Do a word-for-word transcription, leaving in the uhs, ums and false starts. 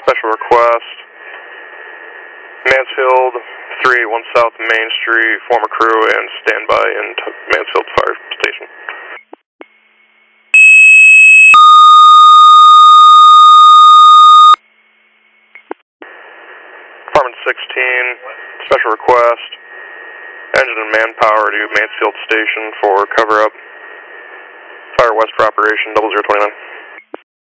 special request. Mansfield, three eighty-one South Main Street, former crew, and standby in Mansfield Fire Station. Department sixteen, special request. Engine and manpower to Mansfield Station for cover-up. Fire west for operation, double zero twenty-nine.